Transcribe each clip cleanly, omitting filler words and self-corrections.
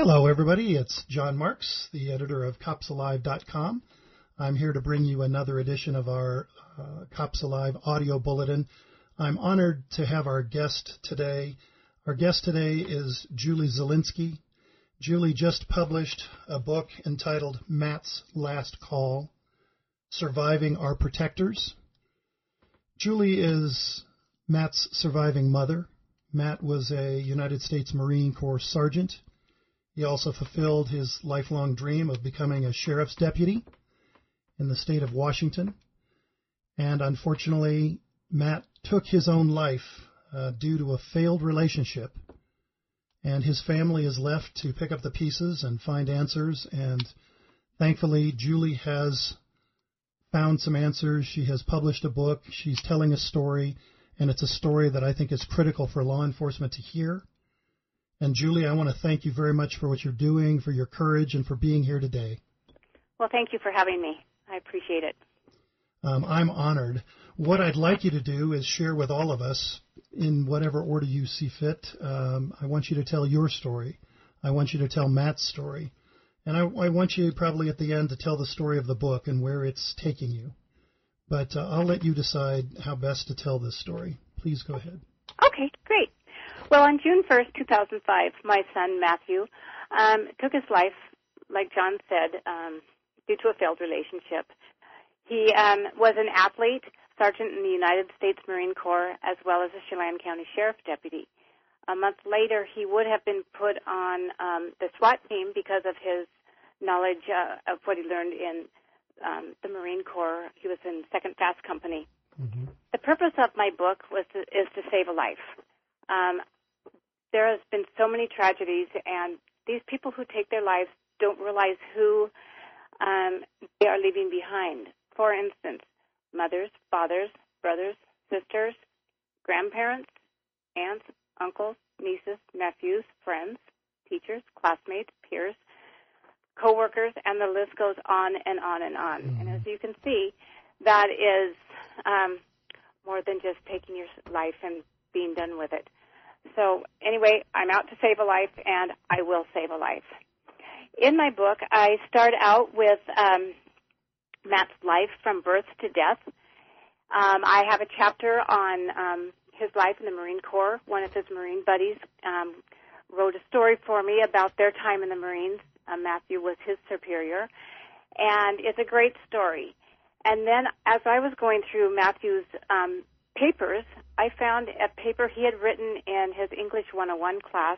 Hello, everybody. It's John Marks, the editor of CopsAlive.com. I'm here to bring you another edition of our Cops Alive audio bulletin. I'm honored to have our guest today. Our guest today is Julie Zielinski. Julie just published a book entitled Matt's Last Call, Surviving Our Protectors. Julie is Matt's surviving mother. Matt was a United States Marine Corps sergeant. He also fulfilled his lifelong dream of becoming a sheriff's deputy in the state of Washington. And unfortunately, Matt took his own life due to a failed relationship. And his family is left to pick up the pieces and find answers. And thankfully, Julie has found some answers. She has published a book. She's telling a story. And it's a story that I think is critical for law enforcement to hear. And Julie, I want to thank you very much for what you're doing, for your courage, and for being here today. Well, thank you for having me. I appreciate it. I'm honored. What I'd like you to do is share with all of us, in whatever order you see fit. I want you to tell your story. I want you to tell Matt's story. And I want you probably at the end to tell the story of the book and where it's taking you. But I'll let you decide how best to tell this story. Please go ahead. Okay, great. Well, on June 1st, 2005, my son, Matthew, took his life, like John said, due to a failed relationship. He was an athlete, sergeant in the United States Marine Corps, as well as a Chelan County Sheriff Deputy. A month later, he would have been put on the SWAT team because of his knowledge of what he learned in the Marine Corps. He was in 2nd Fast Company. Mm-hmm. The purpose of my book is to save a life. There has been so many tragedies, and these people who take their lives don't realize who they are leaving behind. For instance, mothers, fathers, brothers, sisters, grandparents, aunts, uncles, nieces, nephews, friends, teachers, classmates, peers, co-workers, and the list goes on and on and on. Mm-hmm. And as you can see, that is more than just taking your life and being done with it. So anyway, I'm out to save a life, and I will save a life. In my book, I start out with Matt's life from birth to death. I have a chapter on his life in the Marine Corps. One of his Marine buddies wrote a story for me about their time in the Marines. Matthew was his superior, and it's a great story. And then as I was going through Matthew's papers, I found a paper he had written in his English 101 class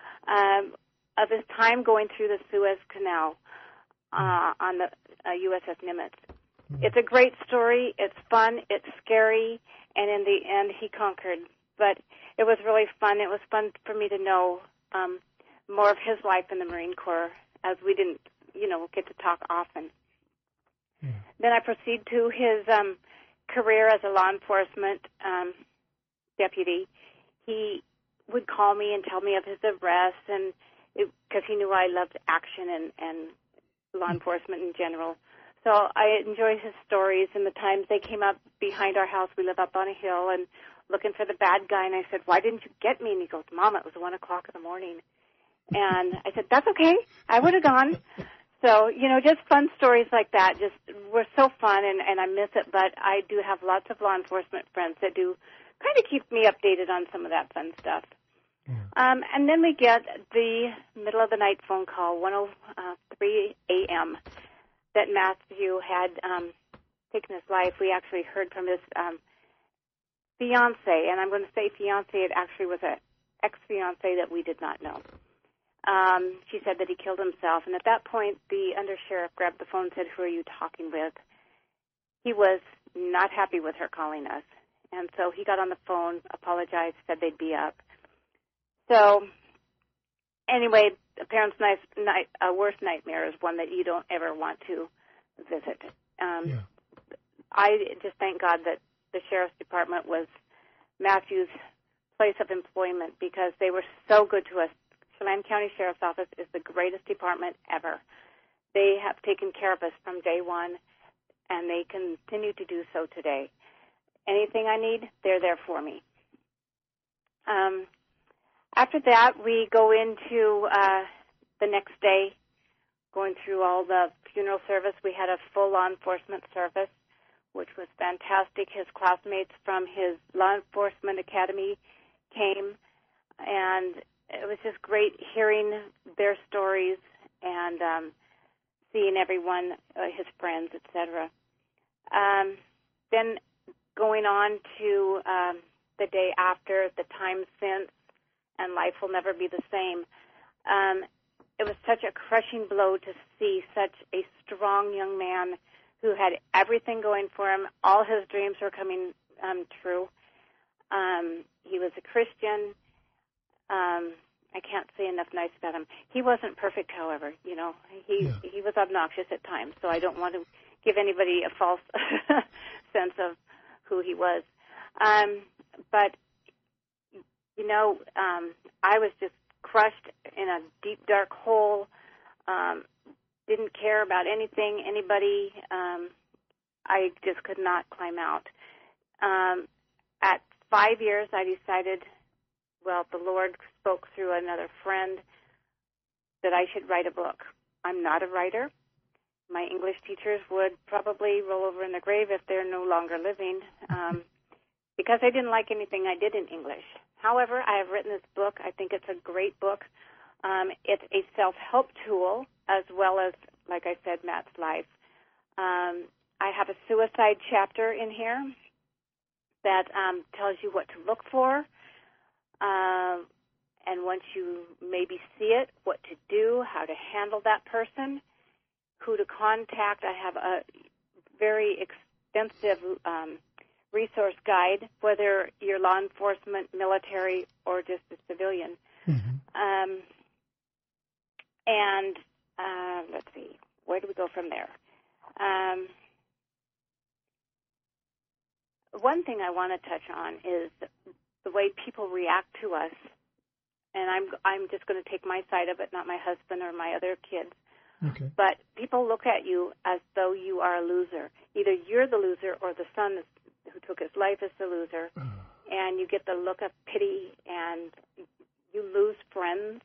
of his time going through the Suez Canal on the USS Nimitz. It's a great story. It's fun. It's scary. And in the end, he conquered. But it was really fun. It was fun for me to know more of his life in the Marine Corps, as we didn't, get to talk often. Yeah. Then I proceed to his career as a law enforcement deputy. He would call me and tell me of his arrests, and because he knew I loved action and law enforcement in general. So I enjoyed his stories and the times they came up behind our house. We live up on a hill and looking for the bad guy. And I said, "Why didn't you get me?" And he goes, "Mom, it was 1 o'clock in the morning." And I said, "That's okay. I would have gone." So, just fun stories like that just were so fun, and I miss it. But I do have lots of law enforcement friends that do kind of keep me updated on some of that fun stuff. Yeah. And then we get the middle of the night phone call, 1:03 a.m., that Matthew had taken his life. We actually heard from his fiancé, and I'm going to say fiancé. It actually was an ex-fiancé that we did not know. She said that he killed himself, and at that point, the undersheriff grabbed the phone and said, "Who are you talking with?" He was not happy with her calling us, and so he got on the phone, apologized, said they'd be up. So, anyway, a parent's worst nightmare is one that you don't ever want to visit. Yeah. I just thank God that the Sheriff's Department was Matthew's place of employment because they were so good to us. Chelan County Sheriff's Office is the greatest department ever. They have taken care of us from day one, and they continue to do so today. Anything I need, they're there for me. After that, we go into the next day, going through all the funeral service. We had a full law enforcement service, which was fantastic. His classmates from his law enforcement academy came, and it was just great hearing their stories and seeing everyone, his friends, etc. Then going on to the day after, the time since, and life will never be the same. It was such a crushing blow to see such a strong young man who had everything going for him. All his dreams were coming true. He was a Christian. I can't say enough nice about him. He wasn't perfect, however. You know, he was obnoxious at times, so I don't want to give anybody a false sense of who he was. But, you know, I was just crushed in a deep, dark hole, didn't care about anything, anybody. I just could not climb out. At 5 years, I decided, well, the Lord spoke through another friend that I should write a book. I'm not a writer. My English teachers would probably roll over in the grave if they're no longer living, because I didn't like anything I did in English. However, I have written this book. I think it's a great book. It's a self-help tool as well as, like I said, Matt's life. I have a suicide chapter in here that tells you what to look for, and once you maybe see it, what to do, how to handle that person, who to contact. I have a very extensive resource guide, whether you're law enforcement, military, or just a civilian. Mm-hmm. Let's see, where do we go from there? One thing I want to touch on is the way people react to us, and I'm just going to take my side of it, not my husband or my other kids. Okay. But people look at you as though you are a loser. Either you're the loser or the son who took his life is the loser, and you get the look of pity, and you lose friends.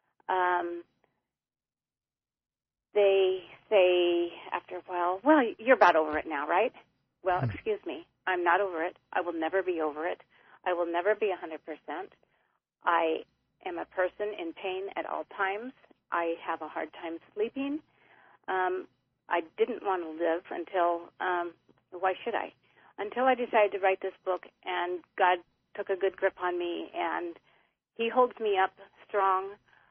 They say after a while, well, you're about over it now, right? Well, excuse me, I'm not over it. I will never be over it. I will never be 100%. I am a person in pain at all times. I have a hard time sleeping. I didn't want to live until, why should I? Until I decided to write this book, and God took a good grip on me, and He holds me up strong.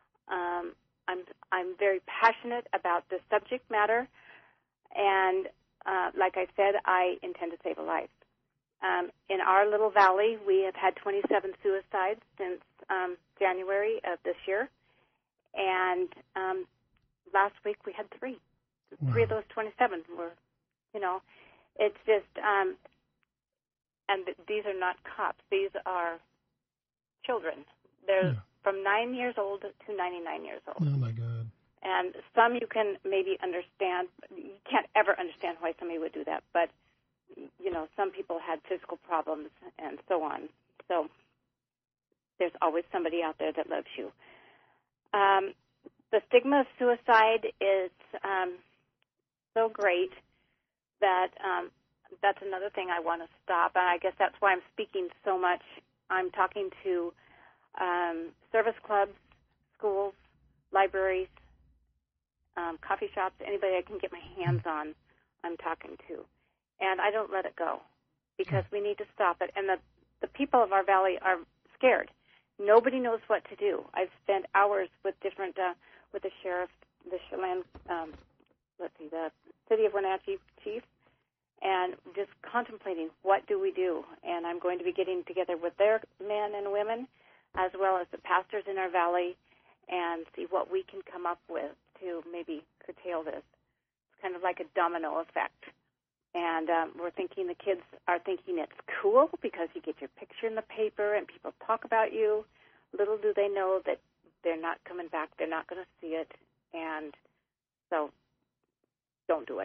I'm very passionate about the subject matter, and like I said, I intend to save a life. In our little valley, we have had 27 suicides since January of this year, and last week we had 3. Wow. 3 of those 27 were, you know, it's just, and these are not cops. These are children. They're from 9 years old to 99 years old. Oh, my God. And some you can maybe understand. You can't ever understand why somebody would do that, but, you know, some people had physical problems and so on. So there's always somebody out there that loves you. The stigma of suicide is so great that that's another thing I want to stop. And I guess that's why I'm speaking so much. I'm talking to service clubs, schools, libraries, coffee shops, anybody I can get my hands on, I'm talking to. And I don't let it go because we need to stop it. And the people of our valley are scared. Nobody knows what to do. I've spent hours with different, with the sheriff, the Chelan, the city of Wenatchee chief, and just contemplating what do we do. And I'm going to be getting together with their men and women, as well as the pastors in our valley, and see what we can come up with to maybe curtail this. It's kind of like a domino effect. And we're thinking, the kids are thinking it's cool because you get your picture in the paper and people talk about you. Little do they know that they're not coming back. They're not going to see it. And so don't do it.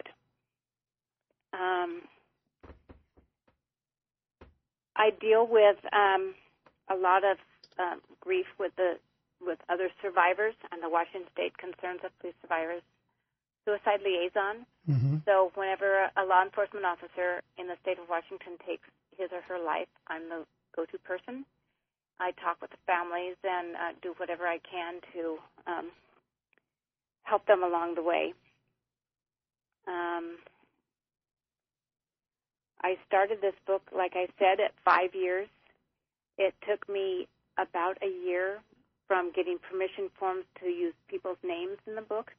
I deal with a lot of grief with the with other survivors. I'm the Washington State Concerns of Police Survivors Suicide Liaison. Mm-hmm. So whenever a law enforcement officer in the state of Washington takes his or her life, I'm the go-to person. I talk with the families and do whatever I can to help them along the way. I started this book, like I said, at 5 years. It took me about a year from getting permission forms to use people's names in the book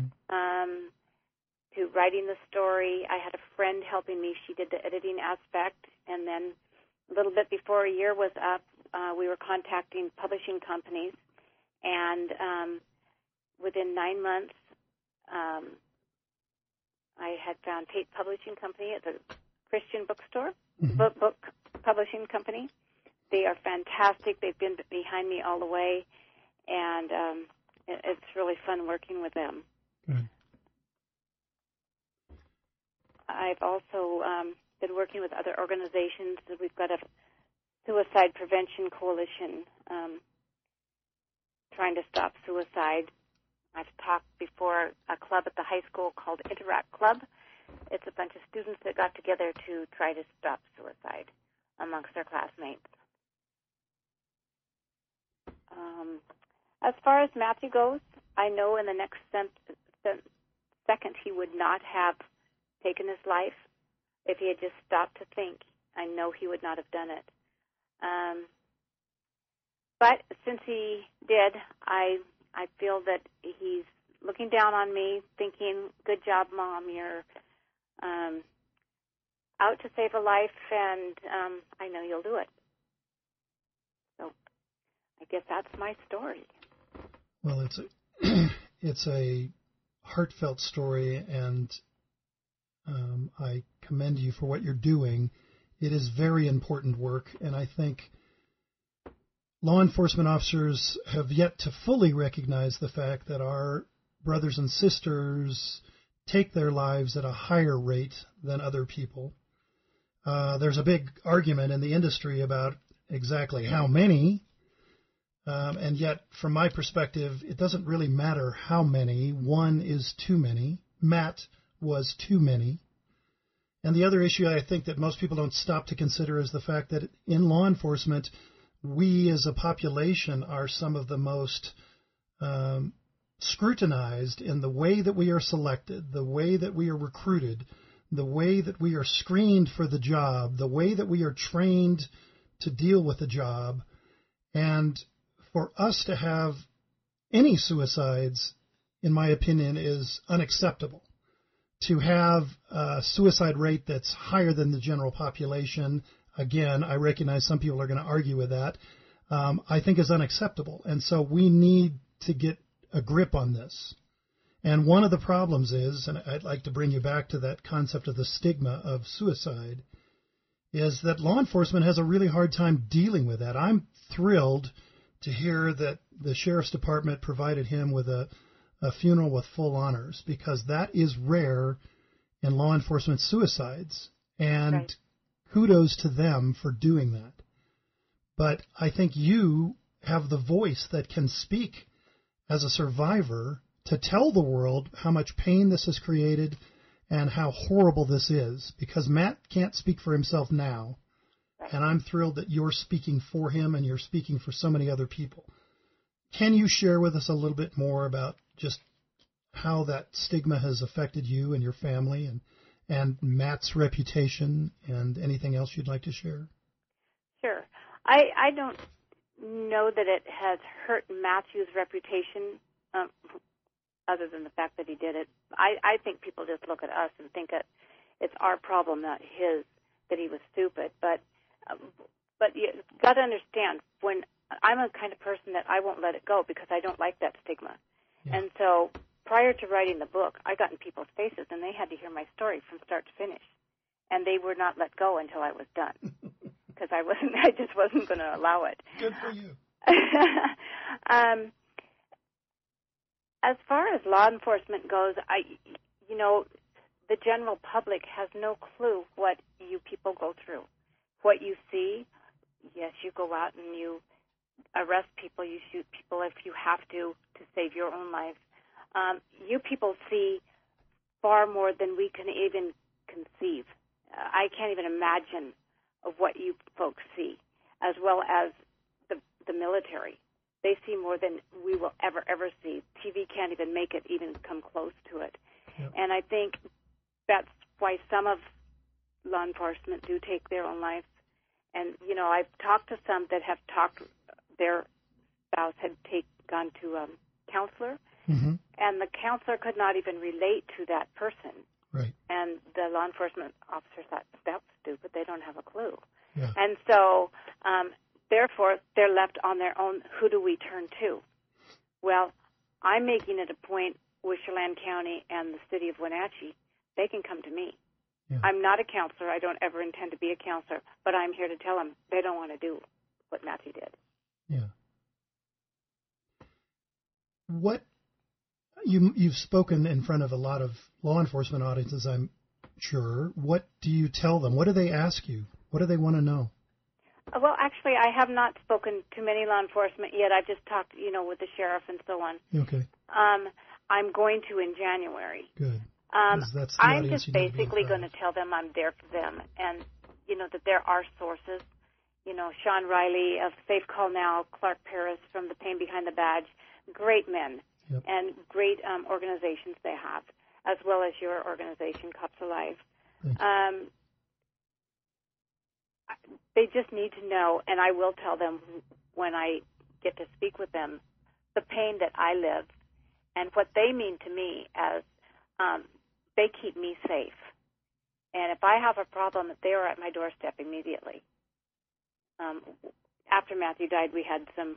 to writing the story. I had a friend helping me. She did the editing aspect. And then a little bit before a year was up, we were contacting publishing companies. And within 9 months, I had found Tate Publishing Company. It's a Christian bookstore, book publishing company. They are fantastic. They've been behind me all the way, and it's really fun working with them. Good. I've also been working with other organizations. We've got a suicide prevention coalition trying to stop suicide. I've talked before a club at the high school called Interact Club. It's a bunch of students that got together to try to stop suicide amongst their classmates. As far as Matthew goes, I know in the next second he would not have taken his life if he had just stopped to think. I know he would not have done it. But since he did, I feel that he's looking down on me, thinking, good job, Mom, you're out to save a life, and I know you'll do it. So I guess that's my story. Well, it's a heartfelt story, and I commend you for what you're doing. It is very important work, and I think law enforcement officers have yet to fully recognize the fact that our brothers and sisters take their lives at a higher rate than other people. There's a big argument in the industry about exactly how many, and yet, from my perspective, it doesn't really matter how many. One is too many. Matt was too many. And the other issue I think that most people don't stop to consider is the fact that in law enforcement, we as a population are some of the most scrutinized in the way that we are selected, the way that we are recruited, the way that we are screened for the job, the way that we are trained to deal with the job. And for us to have any suicides, in my opinion, is unacceptable. To have a suicide rate that's higher than the general population, again, I recognize some people are going to argue with that, I think is unacceptable. And so we need to get a grip on this. And one of the problems is, and I'd like to bring you back to that concept of the stigma of suicide, is that law enforcement has a really hard time dealing with that. I'm thrilled to hear that the Sheriff's Department provided him with a funeral with full honors, because that is rare in law enforcement suicides. And right. Kudos to them for doing that. But I think you have the voice that can speak as a survivor to tell the world how much pain this has created and how horrible this is, because Matt can't speak for himself now. Right. And I'm thrilled that you're speaking for him and you're speaking for so many other people. Can you share with us a little bit more about just how that stigma has affected you and your family and Matt's reputation and anything else you'd like to share? Sure. I don't know that it has hurt Matthew's reputation, other than the fact that he did it. I think people just look at us and think that it's our problem, not his, that he was stupid. But you've got to understand, when I'm a kind of person that I won't let it go because I don't like that stigma. Yeah. And so prior to writing the book, I got in people's faces, and they had to hear my story from start to finish. And they would not let go until I was done, because I just wasn't going to allow it. Good for you. As far as law enforcement goes, the general public has no clue what you people go through. What you see, yes, you go out and you arrest people, you shoot people if you have to save your own life. You people see far more than we can even conceive. I can't even imagine of what you folks see, as well as the military. They see more than we will ever see. TV can't even make it even come close to it. Yep. And I think that's why some of law enforcement do take their own lives. And, you know, I've talked to some that have their spouse had gone to a counselor, and the counselor could not even relate to that person. Right. And the law enforcement officer thought, that's stupid, they don't have a clue. Yeah. And so, therefore, they're left on their own. Who do we turn to? Well, I'm making it a point with Chelan County and the city of Wenatchee, they can come to me. Yeah. I'm not a counselor. I don't ever intend to be a counselor, but I'm here to tell them they don't want to do what Matthew did. Yeah. What you've spoken in front of a lot of law enforcement audiences, I'm sure. What do you tell them? What do they ask you? What do they want to know? Well, actually, I have not spoken to many law enforcement yet. I've just talked, with the sheriff and so on. Okay. I'm going to in January. Good. I'm just basically going to tell them I'm there for them, and that there are sources. Sean Riley of Safe Call Now, Clark Paris from the Pain Behind the Badge, great men. Yep. And great organizations they have, as well as your organization, Cops Alive. They just need to know, and I will tell them when I get to speak with them, the pain that I live and what they mean to me as they keep me safe. And if I have a problem, they are at my doorstep immediately. After Matthew died, we had some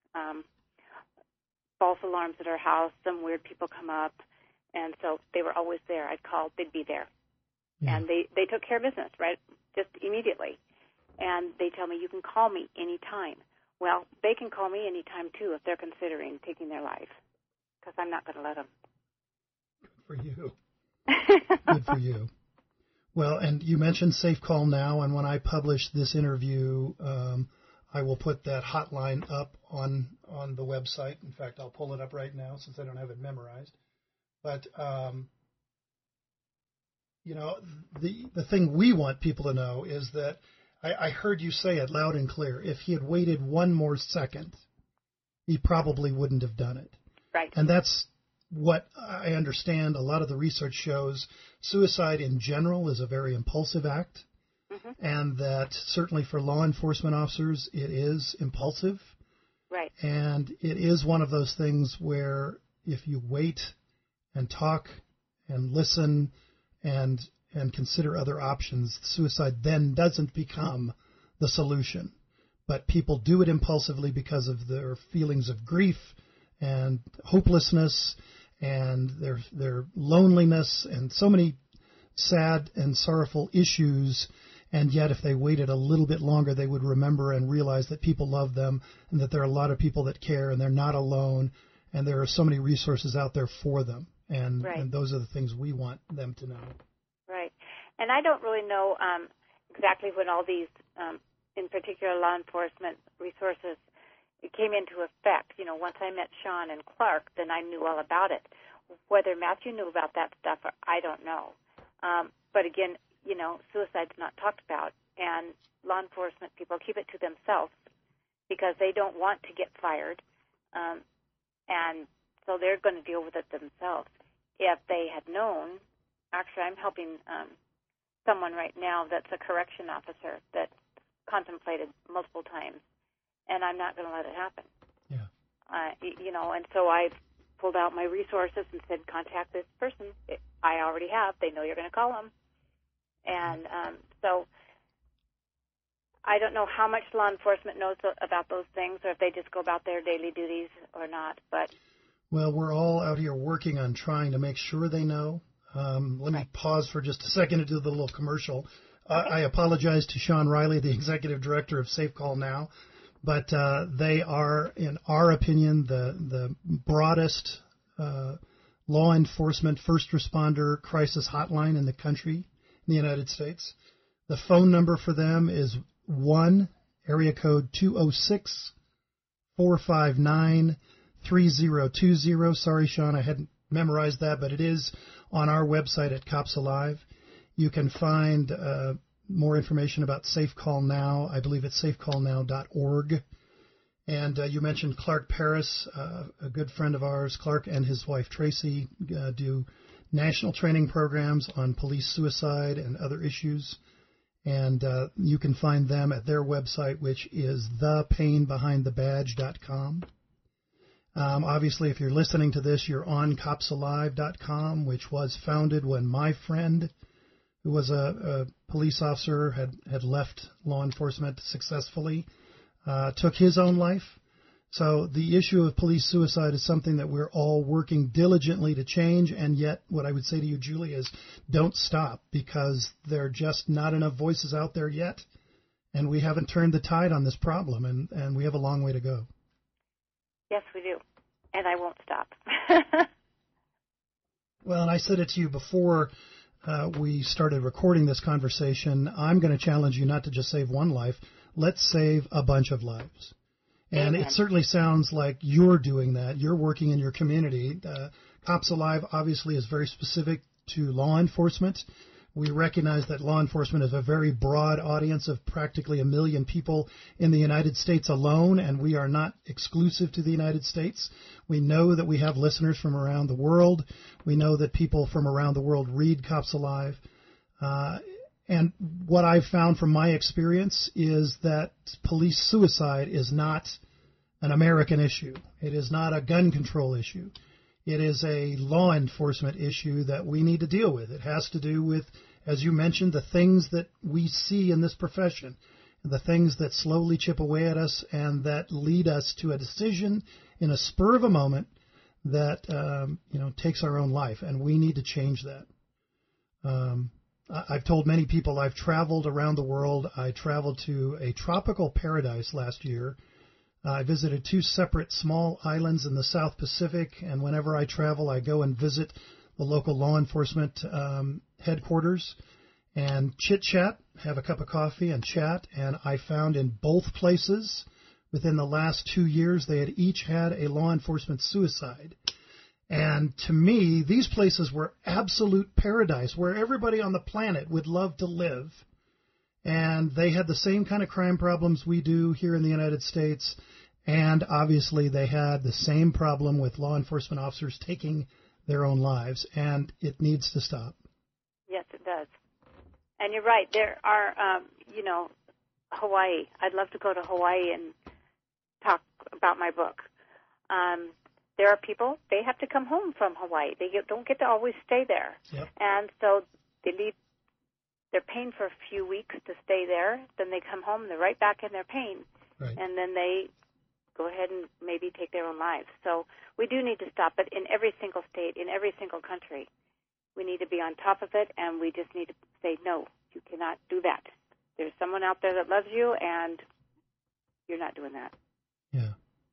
false alarms at our house. Some weird people come up, and so they were always there. I'd call, they'd be there. Yeah. And they took care of business, right, just immediately. And they tell me, you can call me anytime. Well, they can call me anytime, too, if they're considering taking their life, because I'm not going to let them. Good for you. Good for you. Well, and you mentioned Safe Call Now, and when I publish this interview, I will put that hotline up on the website. In fact, I'll pull it up right now since I don't have it memorized. But, the thing we want people to know is that I heard you say it loud and clear. If he had waited one more second, he probably wouldn't have done it. Right. And that's what I understand. A lot of the research shows suicide in general is a very impulsive act. And that certainly for law enforcement officers, it is impulsive. Right. And it is one of those things where if you wait and talk and listen and consider other options, suicide then doesn't become the solution. But people do it impulsively because of their feelings of grief and hopelessness and their loneliness and so many sad and sorrowful issues. And yet, if they waited a little bit longer, they would remember and realize that people love them and that there are a lot of people that care and they're not alone and there are so many resources out there for them. And, right. And those are the things we want them to know. Right. And I don't really know exactly when all these, in particular law enforcement resources, it came into effect. Once I met Sean and Clark, then I knew all about it. Whether Matthew knew about that stuff, I don't know. But again, suicide's not talked about, and law enforcement people keep it to themselves because they don't want to get fired, and so they're going to deal with it themselves. If they had known, actually I'm helping someone right now that's a correction officer that contemplated multiple times, and I'm not going to let it happen. Yeah. And so I've pulled out my resources and said, contact this person. I already have. They know you're going to call them. And so I don't know how much law enforcement knows about those things or if they just go about their daily duties or not. But well, we're all out here working on trying to make sure they know. Let me pause for just a second to do the little commercial. Okay. I apologize to Sean Riley, the executive director of Safe Call Now, but they are, in our opinion, the broadest law enforcement first responder crisis hotline in the country. In the United States. The phone number for them is 1, area code 206 459-3020. Sorry, Sean, I hadn't memorized that, but it is on our website at Cops Alive. You can find more information about Safe Call Now. I believe it's safecallnow.org. And you mentioned Clark Paris, a good friend of ours. Clark and his wife Tracy do national training programs on police suicide and other issues. And you can find them at their website, which is thepainbehindthebadge.com. Obviously, if you're listening to this, you're on copsalive.com, which was founded when my friend, who was a police officer, had left law enforcement successfully, took his own life. So the issue of police suicide is something that we're all working diligently to change, and yet what I would say to you, Julie, is don't stop, because there are just not enough voices out there yet, and we haven't turned the tide on this problem, and we have a long way to go. Yes, we do, and I won't stop. Well, and I said it to you before we started recording this conversation. I'm going to challenge you not to just save one life. Let's save a bunch of lives. And Amen. It certainly sounds like you're doing that. You're working in your community. Cops Alive obviously is very specific to law enforcement. We recognize that law enforcement is a very broad audience of practically 1 million people in the United States alone, and we are not exclusive to the United States. We know that we have listeners from around the world. We know that people from around the world read Cops Alive. And what I've found from my experience is that police suicide is not an American issue. It is not a gun control issue. It is a law enforcement issue that we need to deal with. It has to do with, as you mentioned, the things that we see in this profession, the things that slowly chip away at us and that lead us to a decision in a spur of a moment that takes our own life, and we need to change that. I've told many people I've traveled around the world. I traveled to a tropical paradise last year. I visited 2 separate small islands in the South Pacific, and whenever I travel, I go and visit the local law enforcement headquarters and chit-chat, have a cup of coffee and chat, and I found in both places within the last 2 years they had each had a law enforcement suicide. And to me, these places were absolute paradise where everybody on the planet would love to live. And they had the same kind of crime problems we do here in the United States. And obviously they had the same problem with law enforcement officers taking their own lives. And it needs to stop. Yes, it does. And you're right. There are, Hawaii. I'd love to go to Hawaii and talk about my book. There are people, they have to come home from Hawaii. They don't get to always stay there. Yep. And so they're paying for a few weeks to stay there. Then they come home and they're right back in their pain. Right. And then they go ahead and maybe take their own lives. So we do need to stop it in every single state, in every single country. We need to be on top of it, and we just need to say, no, you cannot do that. There's someone out there that loves you, and you're not doing that. Yeah.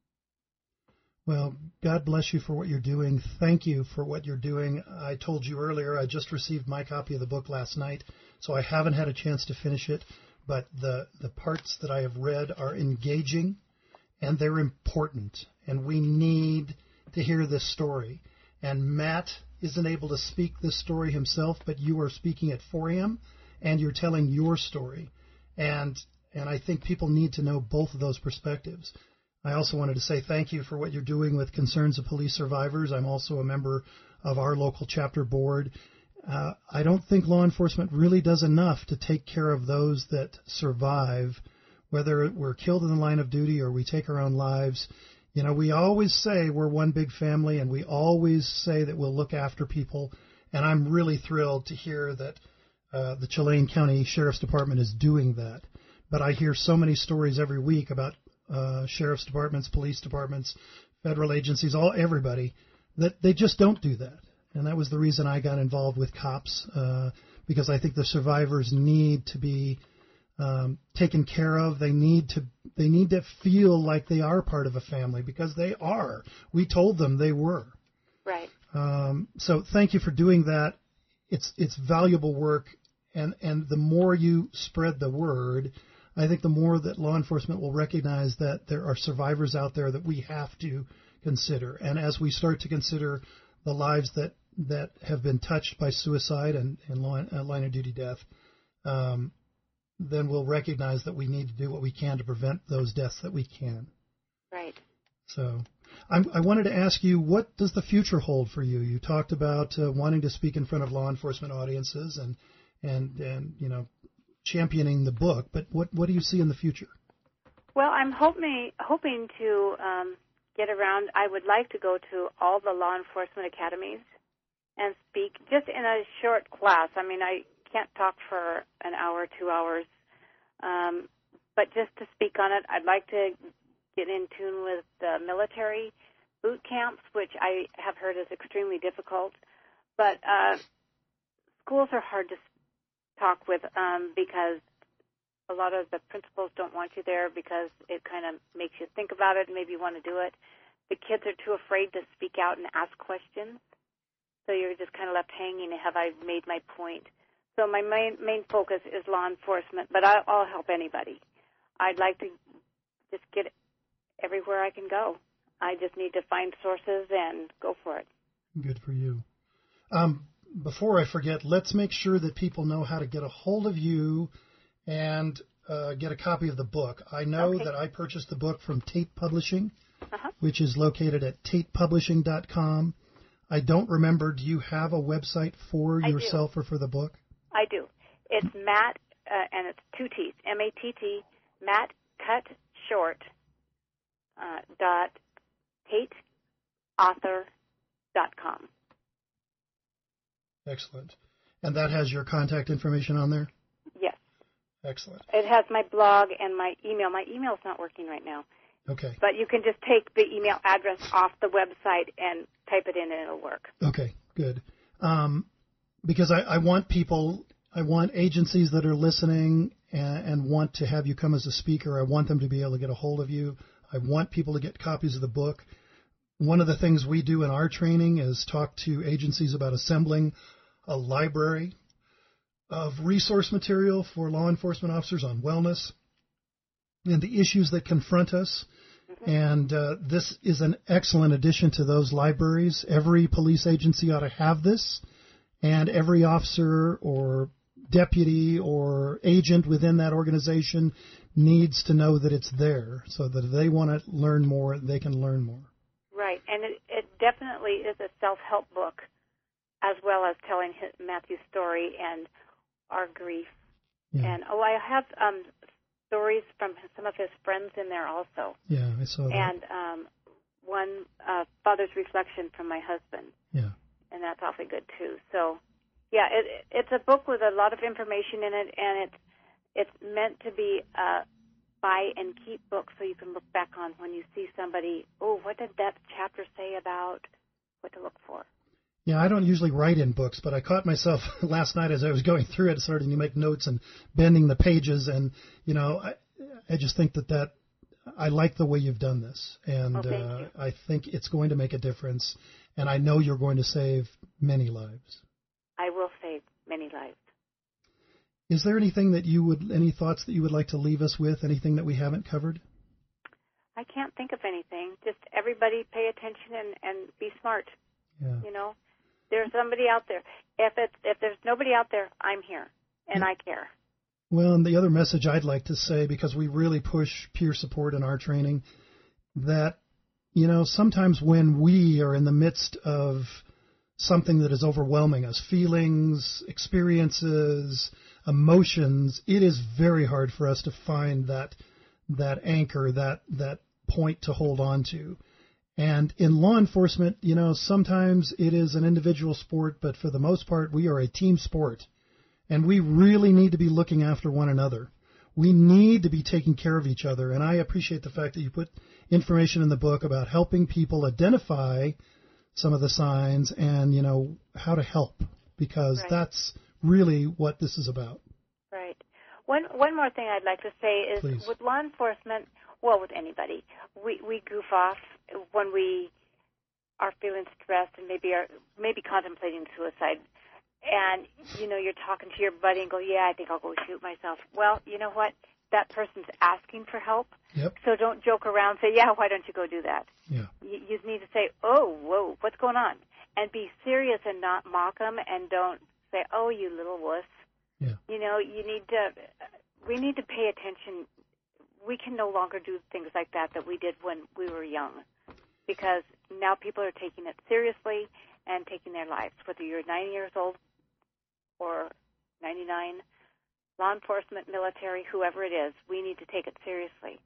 Well, God bless you for what you're doing. Thank you for what you're doing. I told you earlier, I just received my copy of the book last night, so I haven't had a chance to finish it, but the parts that I have read are engaging, and they're important, and we need to hear this story. And Matt isn't able to speak this story himself, but you are speaking it for him, and you're telling your story. And I think people need to know both of those perspectives. I also wanted to say thank you for what you're doing with Concerns of Police Survivors. I'm also a member of our local chapter board. I don't think law enforcement really does enough to take care of those that survive, whether we're killed in the line of duty or we take our own lives. You know, we always say we're one big family, and we always say that we'll look after people. And I'm really thrilled to hear that the Chilean County Sheriff's Department is doing that. But I hear so many stories every week about sheriff's departments, police departments, federal agencies, everybody, that they just don't do that. And that was the reason I got involved with cops, because I think the survivors need to be taken care of. They need to feel like they are part of a family, because they are. We told them they were. Right. So thank you for doing that. It's valuable work, and the more you spread the word, I think the more that law enforcement will recognize that there are survivors out there that we have to consider. And as we start to consider the lives that have been touched by suicide and line of duty death, then we'll recognize that we need to do what we can to prevent those deaths that we can. Right. So I wanted to ask you, what does the future hold for you? You talked about wanting to speak in front of law enforcement audiences and championing the book, but what do you see in the future? Well, I'm hoping to get around. I would like to go to all the law enforcement academies and speak just in a short class. I mean, I can't talk for an hour, 2 hours, but just to speak on it. I'd like to get in tune with the military boot camps, which I have heard is extremely difficult. But schools are hard to talk with because a lot of the principals don't want you there because it kind of makes you think about it and maybe you want to do it. The kids are too afraid to speak out and ask questions. So you're just kind of left hanging. Have I made my point? So my main focus is law enforcement, but I'll help anybody. I'd like to just get everywhere I can go. I just need to find sources and go for it. Good for you. Before I forget, let's make sure that people know how to get a hold of you and get a copy of the book. I know that I purchased the book from Tate Publishing, which is located at tatepublishing.com. I don't remember, do you have a website for yourself or for the book? I do. It's Matt, and it's 2 T's, M-A-T-T, Matt Cut Short, tateauthor.com. Excellent. And that has your contact information on there? Yes. Excellent. It has my blog and my email. My email's not working right now. Okay. But you can just take the email address off the website and type it in and it'll work. Okay, good. Because I want people, I want agencies that are listening and want to have you come as a speaker. I want them to be able to get a hold of you. I want people to get copies of the book. One of the things we do in our training is talk to agencies about assembling a library of resource material for law enforcement officers on wellness and the issues that confront us. And this is an excellent addition to those libraries. Every police agency ought to have this, and every officer or deputy or agent within that organization needs to know that it's there so that if they want to learn more, they can learn more. Right, and it definitely is a self-help book as well as telling Matthew's story and our grief. Yeah. And, I have stories from some of his friends in there also. Yeah, I saw that. And one father's reflection from my husband. Yeah. And that's awfully good, too. So, yeah, it's a book with a lot of information in it, and it's meant to be a buy and keep book so you can look back on when you see somebody, what did that chapter say about what to look for? Yeah, I don't usually write in books, but I caught myself last night as I was going through it, starting to make notes and bending the pages, and, I just think that I like the way you've done this, and I think it's going to make a difference, and I know you're going to save many lives. I will save many lives. Is there anything any thoughts that you would like to leave us with, anything that we haven't covered? I can't think of anything. Just everybody pay attention and be smart. Yeah. There's somebody out there. If there's nobody out there, I'm here, and I care. Well, and the other message I'd like to say, because we really push peer support in our training, that, sometimes when we are in the midst of something that is overwhelming us, feelings, experiences, emotions, it is very hard for us to find that anchor, that point to hold on to. And in law enforcement, sometimes it is an individual sport, but for the most part, we are a team sport. And we really need to be looking after one another. We need to be taking care of each other. And I appreciate the fact that you put information in the book about helping people identify some of the signs and, how to help, because that's really what this is about. Right. One more thing I'd like to say is Please. With law enforcement, well, with anybody, we goof off when we are feeling stressed and maybe contemplating suicide. And, you're talking to your buddy and go, yeah, I think I'll go shoot myself. Well, you know what? that person's asking for help. Yep. So don't joke around and say, yeah, why don't you go do that? Yeah. You need to say, oh, whoa, what's going on? And be serious and not mock them, and don't say, oh, you little wuss. Yeah. You know, we need to pay attention. We can no longer do things like that we did when we were young, because now people are taking it seriously and taking their lives, whether you're 9 years old or 99, law enforcement, military, whoever it is, we need to take it seriously.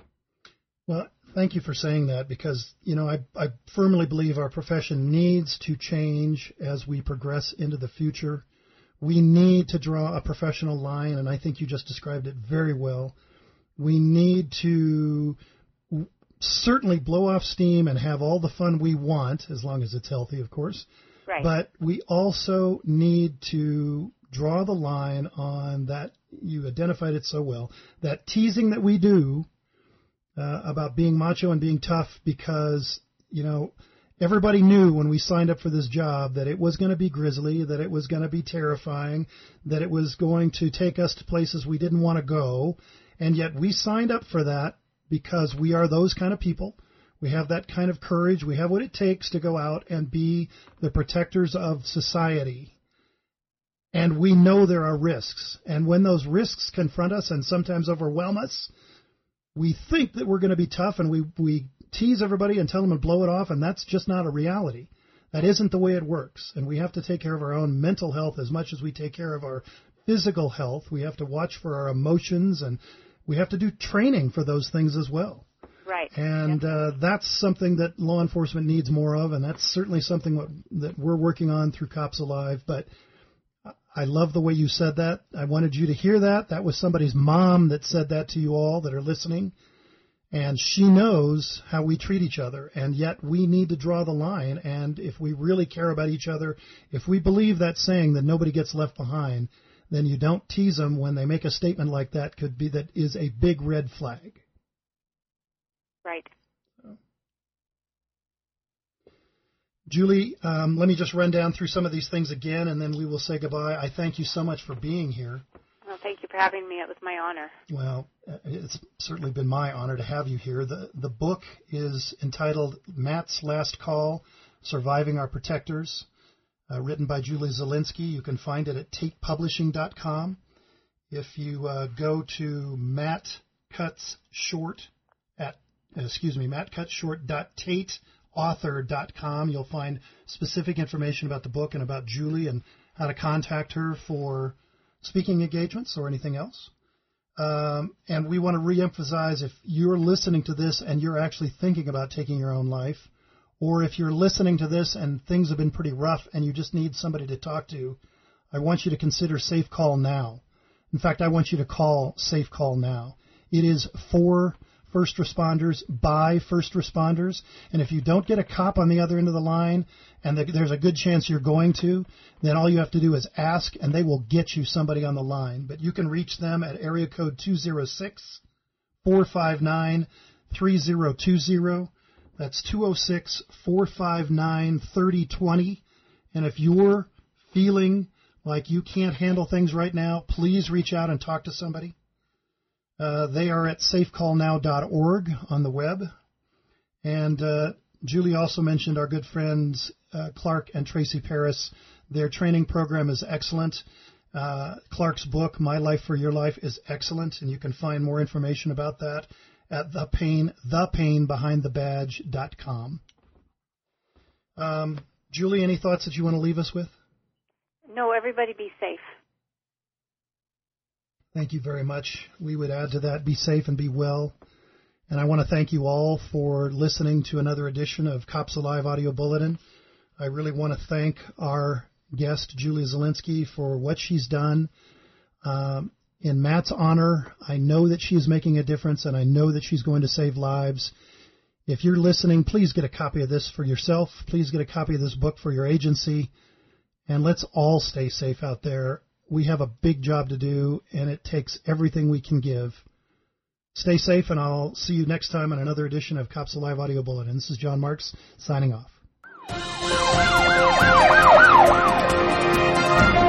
Well, thank you for saying that, because, you know, I firmly believe our profession needs to change as we progress into the future. We need to draw a professional line, and I think you just described it very well. We need to certainly blow off steam and have all the fun we want, as long as it's healthy, of course. Right. But we also need to draw the line on that, you identified it so well, that teasing that we do about being macho and being tough, because, you know, everybody knew when we signed up for this job that it was going to be grisly, that it was going to be terrifying, that it was going to take us to places we didn't want to go, and yet we signed up for that because we are those kind of people. We have that kind of courage. We have what it takes to go out and be the protectors of society. And we know there are risks. And when those risks confront us and sometimes overwhelm us, we think that we're going to be tough, and we tease everybody and tell them to blow it off, and that's just not a reality. That isn't the way it works. And we have to take care of our own mental health as much as we take care of our physical health. We have to watch for our emotions, and we have to do training for those things as well. Right. And that's something that law enforcement needs more of, and that's certainly something that we're working on through Cops Alive. But I love the way you said that. I wanted you to hear that. That was somebody's mom that said that to you all that are listening. And she knows how we treat each other, and yet we need to draw the line. And if we really care about each other, if we believe that saying that nobody gets left behind, then you don't tease them when they make a statement like that. That is a big red flag. Right. Julie, let me just run down through some of these things again, and then we will say goodbye. I thank you so much for being here. Well, thank you for having me. It was my honor. Well, it's certainly been my honor to have you here. The book is entitled Matt's Last Call, Surviving Our Protectors, written by Julie Zielinski. You can find it at tatepublishing.com. If you go to mattcutshort.tateauthor.com, you'll find specific information about the book and about Julie and how to contact her for speaking engagements or anything else. And we want to reemphasize, if you're listening to this and you're actually thinking about taking your own life, or if you're listening to this and things have been pretty rough and you just need somebody to talk to, I want you to consider Safe Call Now. In fact, I want you to call Safe Call Now. It is for first responders, by first responders. And if you don't get a cop on the other end of the line, and there's a good chance you're going to, then all you have to do is ask, and they will get you somebody on the line. But you can reach them at area code 206-459-3020. That's 206-459-3020. And if you're feeling like you can't handle things right now, please reach out and talk to somebody. They are at safecallnow.org on the web. And Julie also mentioned our good friends Clark and Tracy Paris. Their training program is excellent. Clark's book, My Life for Your Life, is excellent, and you can find more information about that at thepainbehindthebadge.com. Julie, any thoughts that you want to leave us with? No, everybody be safe. Thank you very much. We would add to that, be safe and be well. And I want to thank you all for listening to another edition of Cops Alive Audio Bulletin. I really want to thank our guest, Julie Zielinski, for what she's done. In Matt's honor, I know that she is making a difference, and I know that she's going to save lives. If you're listening, please get a copy of this for yourself. Please get a copy of this book for your agency. And let's all stay safe out there. We have a big job to do, and it takes everything we can give. Stay safe, and I'll see you next time on another edition of Cops Alive Audio Bulletin. This is John Marks, signing off.